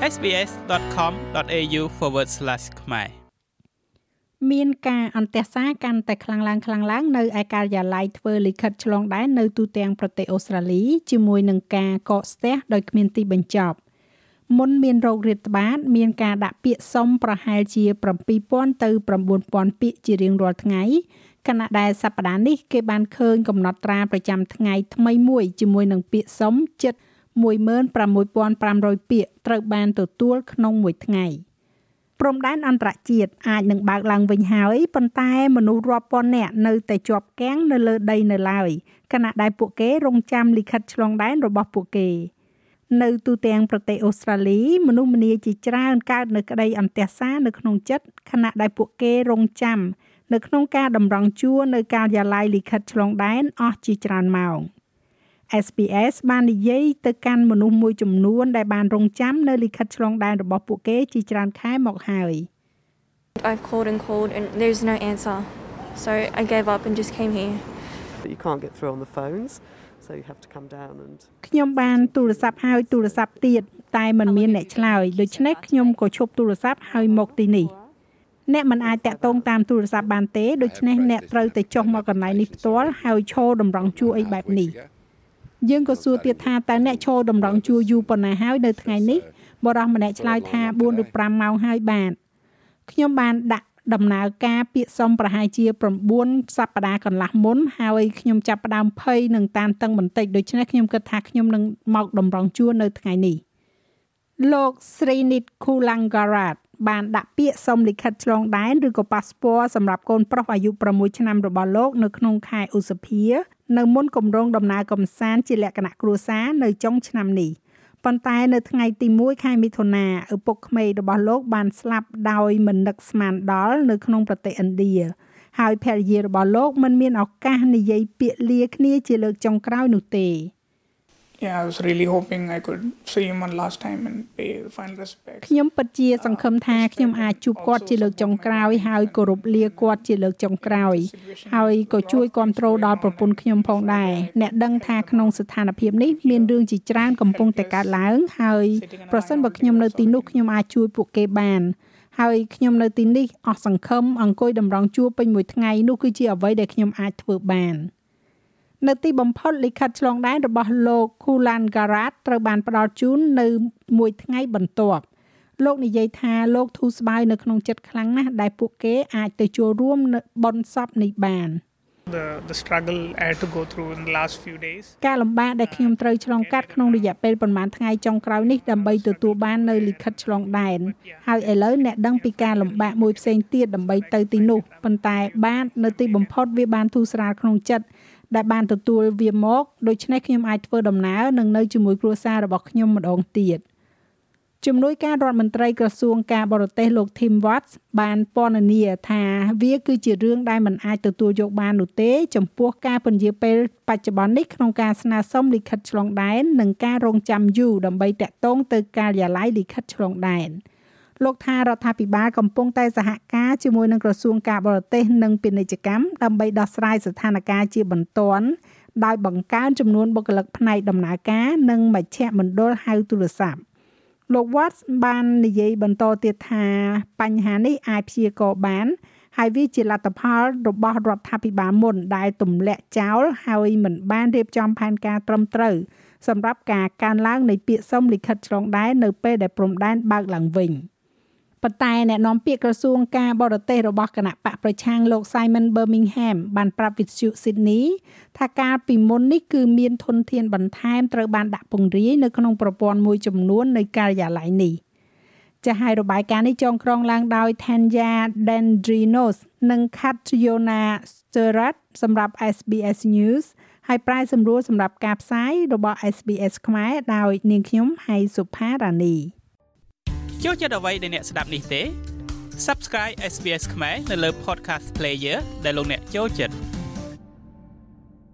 sbs.com.au/khmer មានការអន្ទះសារកាន់តែខ្លាំងឡើងនៅឯការិយាល័យធ្វើលិខិតឆ្លងដែននៅទូទាំងប្រទេសអូស្ត្រាលីជាមួយនឹងការកកស្ទះដោយគ្មានទីបញ្ចប់មុនមានโรគរាតត្បាតមានការដាក់ពាក្យសុំប្រហែលជា7,000ទៅ9,000ពាក្យជារៀងរាល់ថ្ងៃខណៈដែលសប្តាហ៍នេះគេបានឃើញកំណត់ត្រាប្រចាំថ្ងៃថ្មីមួយជាមួយនឹងពាក្យសុំជិត 16,500 ពាក្យត្រូវបានទទួលក្នុងមួយថ្ងៃព្រំដែនអន្តរជាតិអាចនឹងបើកឡើងវិញហើយប៉ុន្តែមនុស្សរាប់ពាន់នាក់នៅតែជាប់គាំងនៅលើដីនៅឡើយខណៈដែលពួកគេរងចាំលិខិតឆ្លងដែនរបស់ពួកគេនៅទូទាំងប្រទេសអូស្ត្រាលីមនុស្សម្នាជាច្រើនកើតនៅក្តីអន្ទះសារនៅក្នុងចិត្តខណៈដែលពួកគេរងចាំនៅក្នុងការតម្រង់ជួរនៅការិយាល័យលិខិតឆ្លងដែនអស់ជាច្រើនម៉ោង SPS បាននិយាយទៅកាន់មនុស្សមួយចំនួនដែលបានរងចាំនៅលិខិតឆ្លងដែនរបស់ពួកគេជាច្រើនខែមកហើយ I've called and there's no answer. So I gave up and just came here. You can't get through on the phones, so you have to come down and ខ្ញុំបានទូរស័ព្ទហើយទូរស័ព្ទទៀតតែมันមានអ្នកឆ្លើយដូច្នេះខ្ញុំក៏ឈប់ទូរស័ព្ទហើយមកទីនេះអ្នកមិនអាចតាក់ទងតាមទូរស័ព្ទបានទេដូច្នេះអ្នកត្រូវតែចុះមកកន្លែងនេះផ្ទាល់ហើយឈរតម្រង់ជួរអីបែបនេះយើងក៏សួរទៀតថាតើអ្នកឈរតម្រង់ជួរយូរប៉ុណ្ណាហើយនៅថ្ងៃនេះបរិះម្នាក់ឆ្លើយថា4ឬ5ម៉ោងហើយបាទខ្ញុំបានដាក់ដំណើរការពាក្យសុំប្រហែលជា9សប្តាហ៍កន្លះមុនហើយខ្ញុំចាប់ផ្ដើមភ័យនឹងតានតឹងបន្តិចដូច្នេះខ្ញុំគិតថាខ្ញុំនឹងមកតម្រង់ជួរនៅថ្ងៃនេះលោកស្រីនិតគូឡាំងការ៉ាតបានដាក់ពាក្យសុំលិខិតឆ្លងដែនឬក៏ប៉ាសពតសម្រាប់កូនប្រុសអាយុ6ឆ្នាំរបស់លោកនៅក្នុងខែឧសភានៅមុនគម្រោងដំណើរកម្សាន្តជាលក្ខណៈគ្រួសារនៅចុងឆ្នាំនេះប៉ុន្តែនៅថ្ងៃទី1ខែមិថុនាឪពុកក្មេករបស់លោកបានស្លាប់ដោយមិននឹកស្មានដល់នៅក្នុងប្រទេសឥណ្ឌាហើយភរិយារបស់លោកមិនមានឱកាសនិយាយពាក្យលាគ្នាជាលើកចុងក្រោយនោះទេ Yeah, I was really hoping I could see him one last time and pay the final respect. ខ្ញុំពិតជាសង្ឃឹមថាខ្ញុំអាចជួបគាត់ជាលើកចុងក្រោយហើយគោរពលាគាត់ជាលើកចុងក្រោយហើយក៏ជួយគ្រប់គ្រងដល់ប្រពន្ធខ្ញុំផងដែរអ្នកដឹងថាក្នុងស្ថានភាពនេះមានរឿងជាច្រើនកំពុងតែកើតឡើងហើយប្រសិនបើខ្ញុំនៅទីនោះខ្ញុំអាចជួយពួកគេបានហើយខ្ញុំនៅទីនេះអស់សង្ឃឹមអង្គុយតម្រង់ជួរពេញមួយថ្ងៃនោះគឺជាអ្វីដែលខ្ញុំអាចធ្វើបាននៅទីបំផុតលិខិតឆ្លងដែនរបស់លោកគូឡានការ៉ាតត្រូវបានផ្ដល់ជូននៅមួយថ្ងៃបន្ទាប់លោកនិយាយថាលោកធូរស្បើយនៅក្នុងចិត្តខ្លាំងណាស់ដែលពួកគេអាចទៅចូលរួមនៅបុណ្យសពនេះបាន The struggle I had to go through in the last few days ការលំបាកដែលខ្ញុំត្រូវឆ្លងកាត់ក្នុងរយៈពេលប្រហែលថ្ងៃចុងក្រោយនេះដើម្បីទទួលបាននៅលិខិតឆ្លងដែនហើយឥឡូវអ្នកដឹងពីការលំបាកមួយផ្សេងទៀតដើម្បីទៅទីនោះប៉ុន្តែបាននៅទីបំផុតវាបានធូរស្រាលក្នុងចិត្តដែលបានទទួលវាមកដូច្នេះខ្ញុំអាចធ្វើដំណើរនិងនៅជាមួយគ្រួសាររបស់ខ្ញុំម្ដងទៀតជំនួយការរដ្ឋមន្ត្រីក្រសួងការបរទេសលោក Tim Watts បានពណ៌នាថាវាគឺជារឿងដែលមិនអាចទទួលយកបាននោះទេចំពោះការពន្យាពេលបច្ចុប្បន្ននេះក្នុងការស្នើសុំលិខិតឆ្លងដែននិងការរងចាំយូរដើម្បីតាក់ទងទៅការិយាល័យលិខិតឆ្លងដែនលោកថារដ្ឋាភិបាលកំពុងតែសហការជាមួយនឹងក្រសួងការបរទេសនិងពាណិជ្ជកម្មដើម្បីដោះស្រាយស្ថានភាពជាបន្ទាន់ដោយបង្កើនចំនួនបុគ្គលិកផ្នែកដំណើរការនិងមជ្ឈមណ្ឌលហៅទូរស័ព្ទលោក Watts បាននិយាយបន្តទៀតថាបញ្ហានេះអាចព្យាករណ៍បានហើយវាជាលទ្ធផលរបស់រដ្ឋាភិបាលមុនដែលទម្លាក់ចោលហើយមិនបានរៀបចំផែនការត្រឹមត្រូវសម្រាប់ការកើនឡើងនៃពាក្យសុំលិខិតឆ្លងដែននៅពេលដែលព្រំដែនបើកឡើងវិញប៉ុន្តែអ្នកនាំពាក្យក្រសួងការបរទេសរបស់គណៈបកប្រឆាំងលោក Simon Birmingham បានប្រាប់វិទ្យុ Sydney ថាកាលពីមុននេះគឺមានធនធានបន្ថែមត្រូវបានដាក់ពង្រាយនៅក្នុងប្រព័ន្ធមួយចំនួននៃការិយាល័យនេះចាស់ហើយរបាយការណ៍នេះចងក្រងឡើងដោយ Tanya Dendrinos និង Catriona Sturrat សម្រាប់ SBS News ហើយប្រាយសម្រួលសម្រាប់ការផ្សាយរបស់ SBS ខ្មែរដោយនាងខ្ញុំហៃសុផារ៉ានីចូលចិត្តអ្វីដែលអ្នកស្ដាប់នេះទេ Subscribe SBS ខ្មែរនៅលើ Podcast Player ដែលលោកអ្នកចូលចិត្ត